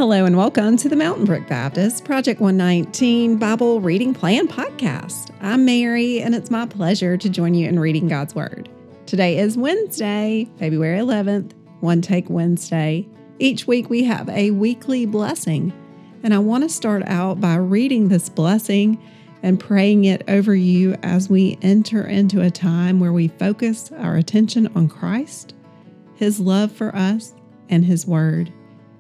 Hello and welcome to the Mountain Brook Baptist Project 119 Bible Reading Plan Podcast. I'm Mary, and it's my pleasure to join you in reading God's Word. Today is Wednesday, February 11th, One Take Wednesday. Each week we have a weekly blessing, and I want to start out by reading this blessing and praying it over you as we enter into a time where we focus our attention on Christ, His love for us, and His Word.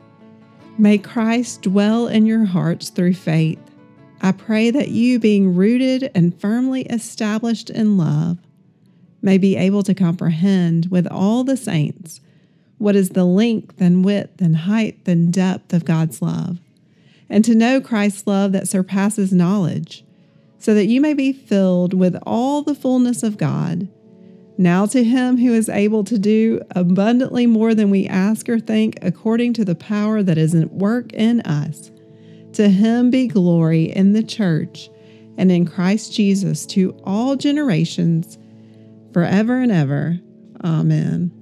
May Christ dwell in your hearts through faith. I pray that you, being rooted and firmly established in love, may be able to comprehend with all the saints what is the length and width and height and depth of God's love, and to know Christ's love that surpasses knowledge, so that you may be filled with all the fullness of God. Now to Him who is able to do abundantly more than we ask or think, according to the power that is at work in us, to Him be glory in the church and in Christ Jesus to all generations, forever and ever. Amen.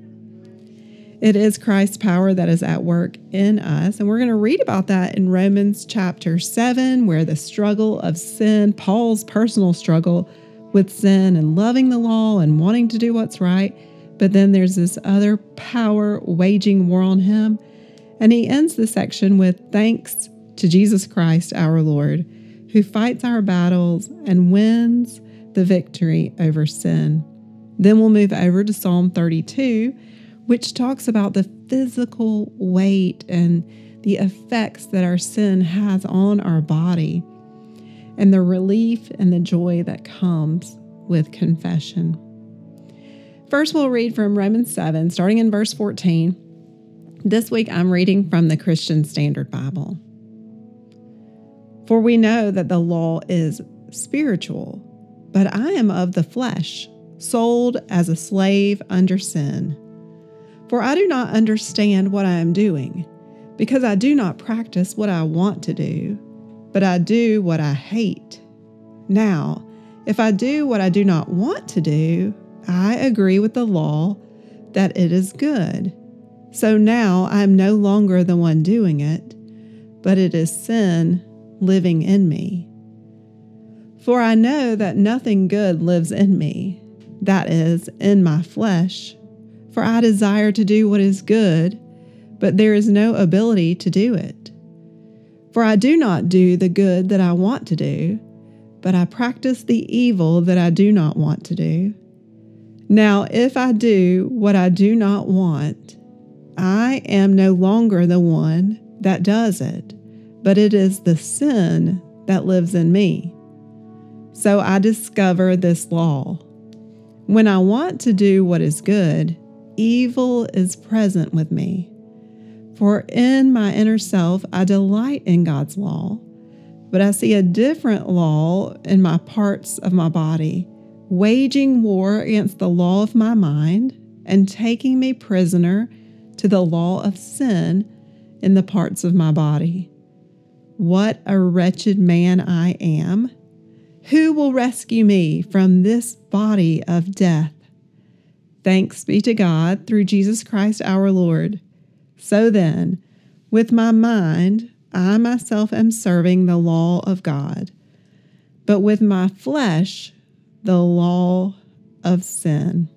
It is Christ's power that is at work in us, and we're going to read about that in Romans chapter 7, where the struggle of sin, Paul's personal struggle with sin and loving the law and wanting to do what's right. But then there's this other power waging war on him. And he ends the section with thanks to Jesus Christ, our Lord, who fights our battles and wins the victory over sin. Then we'll move over to Psalm 32, which talks about the physical weight and the effects that our sin has on our body, and the relief and the joy that comes with confession. First, we'll read from Romans 7, starting in verse 14. This week, I'm reading from the Christian Standard Bible. For we know that the law is spiritual, but I am of the flesh, sold as a slave under sin. For I do not understand what I am doing, because I do not practice what I want to do, but I do what I hate. Now, if I do what I do not want to do, I agree with the law that it is good. So now I am no longer the one doing it, but it is sin living in me. For I know that nothing good lives in me, that is, in my flesh. For I desire to do what is good, but there is no ability to do it. For I do not do the good that I want to do, but I practice the evil that I do not want to do. Now, if I do what I do not want, I am no longer the one that does it, but it is the sin that lives in me. So I discover this law. When I want to do what is good, evil is present with me. For in my inner self, I delight in God's law, but I see a different law in my parts of my body, waging war against the law of my mind and taking me prisoner to the law of sin in the parts of my body. What a wretched man I am! Who will rescue me from this body of death? Thanks be to God through Jesus Christ our Lord. So then, with my mind, I myself am serving the law of God, but with my flesh, the law of sin.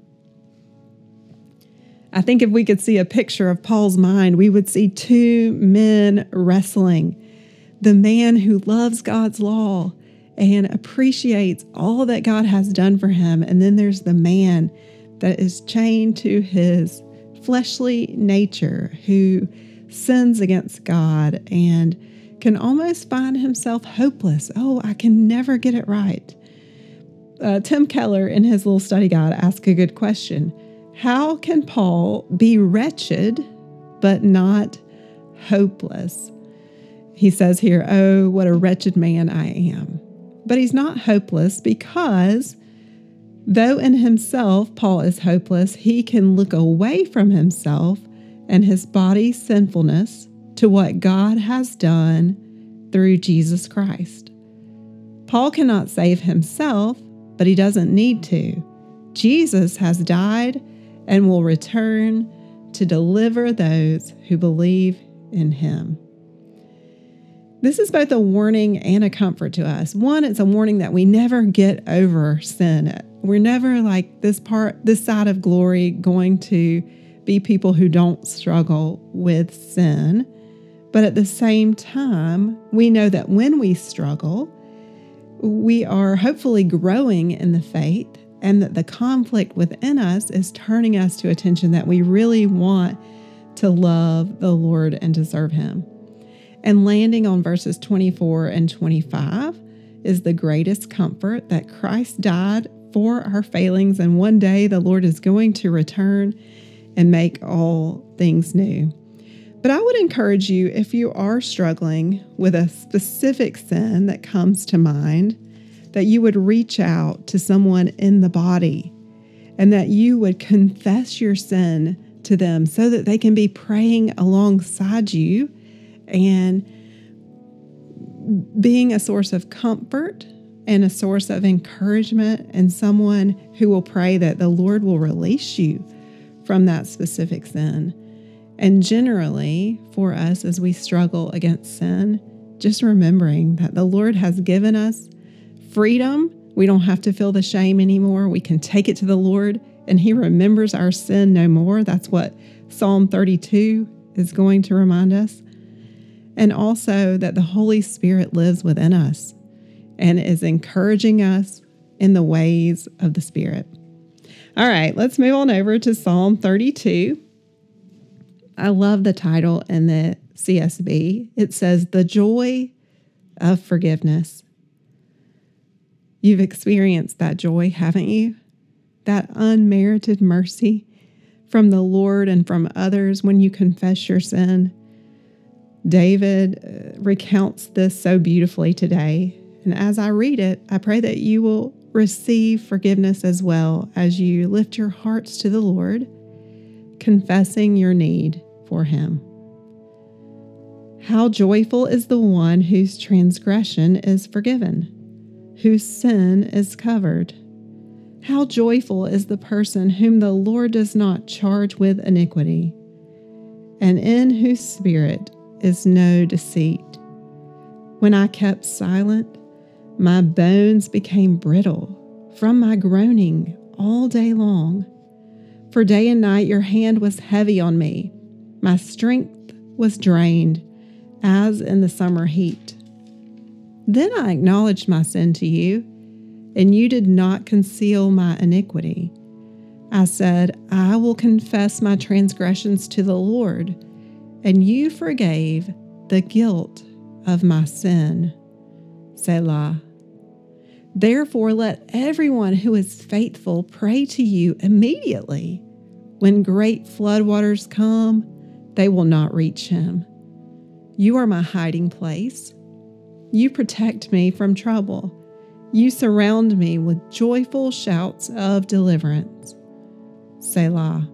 I think if we could see a picture of Paul's mind, we would see two men wrestling. The man who loves God's law and appreciates all that God has done for him, and then there's the man that is chained to his fleshly nature, who sins against God and can almost find himself hopeless. Oh, I can never get it right. Tim Keller, in his little study guide, asked a good question. How can Paul be wretched but not hopeless? He says here, oh, what a wretched man I am. But he's not hopeless because though in himself Paul is hopeless, he can look away from himself and his body's sinfulness to what God has done through Jesus Christ. Paul cannot save himself, but he doesn't need to. Jesus has died and will return to deliver those who believe in him. This is both a warning and a comfort to us. One, it's a warning that we never get over sin. We're never like this side of glory going to be people who don't struggle with sin. But at the same time, we know that when we struggle, we are hopefully growing in the faith, and that the conflict within us is turning us to attention that we really want to love the Lord and to serve Him. And landing on verses 24 and 25 is the greatest comfort that Christ died for our failings, and one day the Lord is going to return and make all things new. But I would encourage you, if you are struggling with a specific sin that comes to mind, that you would reach out to someone in the body and that you would confess your sin to them so that they can be praying alongside you and being a source of comfort and a source of encouragement, and someone who will pray that the Lord will release you from that specific sin. And generally, for us as we struggle against sin, just remembering that the Lord has given us freedom. We don't have to feel the shame anymore. We can take it to the Lord, and He remembers our sin no more. That's what Psalm 32 is going to remind us. And also that the Holy Spirit lives within us and is encouraging us in the ways of the Spirit. All right, let's move on over to Psalm 32. I love the title in the CSB. It says, "The Joy of Forgiveness." You've experienced that joy, haven't you? That unmerited mercy from the Lord and from others when you confess your sin. David recounts this so beautifully today. And as I read it, I pray that you will receive forgiveness as well as you lift your hearts to the Lord, confessing your need for Him. How joyful is the one whose transgression is forgiven, whose sin is covered. How joyful is the person whom the Lord does not charge with iniquity, and in whose spirit is no deceit. When I kept silent, my bones became brittle from my groaning all day long. For day and night your hand was heavy on me. My strength was drained as in the summer heat. Then I acknowledged my sin to you, and you did not conceal my iniquity. I said, I will confess my transgressions to the Lord, and you forgave the guilt of my sin. Selah. Therefore, let everyone who is faithful pray to you immediately. When great floodwaters come, they will not reach him. You are my hiding place. You protect me from trouble. You surround me with joyful shouts of deliverance. Selah.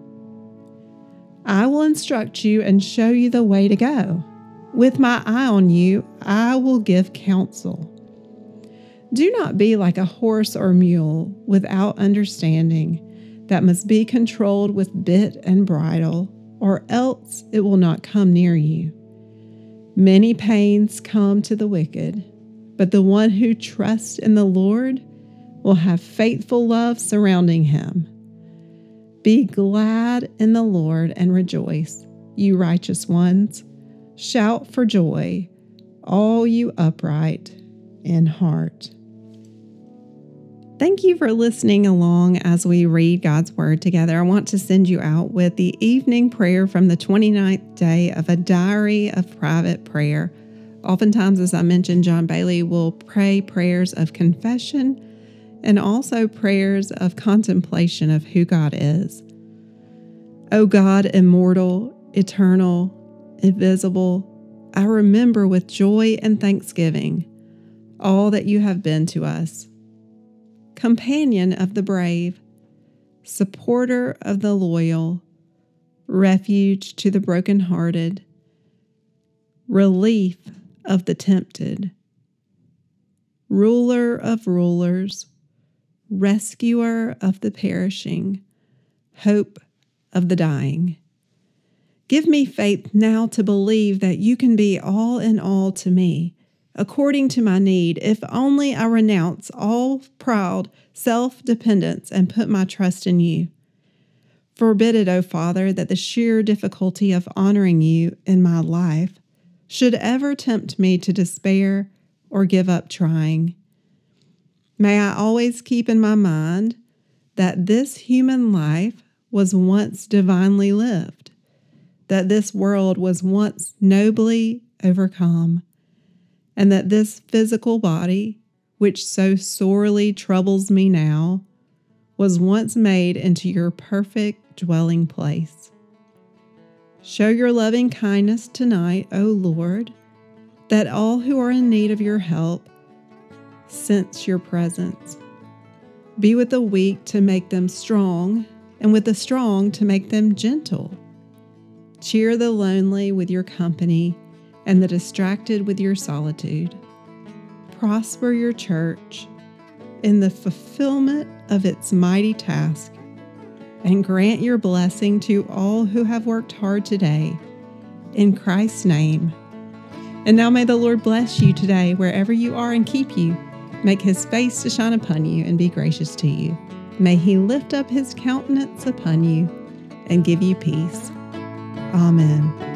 I will instruct you and show you the way to go. With my eye on you, I will give counsel. Do not be like a horse or mule without understanding, that must be controlled with bit and bridle, or else it will not come near you. Many pains come to the wicked, but the one who trusts in the Lord will have faithful love surrounding him. Be glad in the Lord and rejoice, you righteous ones. Shout for joy, all you upright in heart. Thank you for listening along as we read God's Word together. I want to send you out with the evening prayer from the 29th day of a diary of private prayer. Oftentimes, as I mentioned, John Bailey will pray prayers of confession and also prayers of contemplation of who God is. O God, immortal, eternal, invisible, I remember with joy and thanksgiving all that you have been to us. Companion of the brave, supporter of the loyal, refuge to the brokenhearted, relief of the tempted, ruler of rulers, rescuer of the perishing, hope of the dying. Give me faith now to believe that you can be all in all to me, according to my need, if only I renounce all proud self-dependence and put my trust in you. Forbid it, O Father, that the sheer difficulty of honoring you in my life should ever tempt me to despair or give up trying. May I always keep in my mind that this human life was once divinely lived, that this world was once nobly overcome, and that this physical body, which so sorely troubles me now, was once made into your perfect dwelling place. Show your loving kindness tonight, O Lord, that all who are in need of your help sense your presence. Be with the weak to make them strong, and with the strong to make them gentle. Cheer the lonely with your company, and the distracted with your solitude. Prosper your church in the fulfillment of its mighty task, and grant your blessing to all who have worked hard today. In Christ's name. And now may the Lord bless you today wherever you are and keep you, make his face to shine upon you and be gracious to you. May he lift up his countenance upon you and give you peace. Amen.